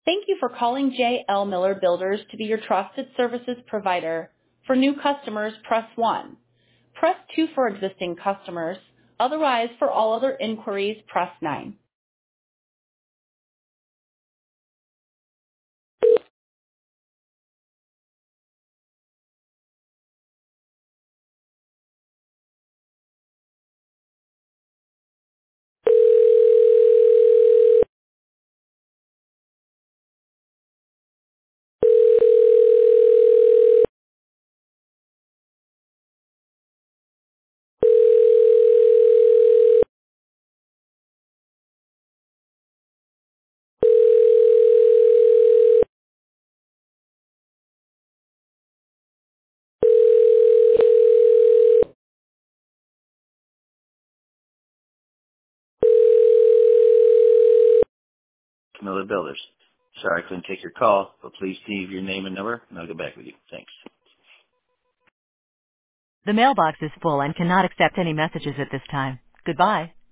Thank you for calling J.L. Miller Builders to be your trusted services provider. For new customers, press 1. Press 2 for existing customers. Otherwise, for all other inquiries, press 9. Miller Builders. Sorry I couldn't take your call, but please leave your name and number, and I'll get back with you. Thanks. The mailbox is full and cannot accept any messages at this time. Goodbye.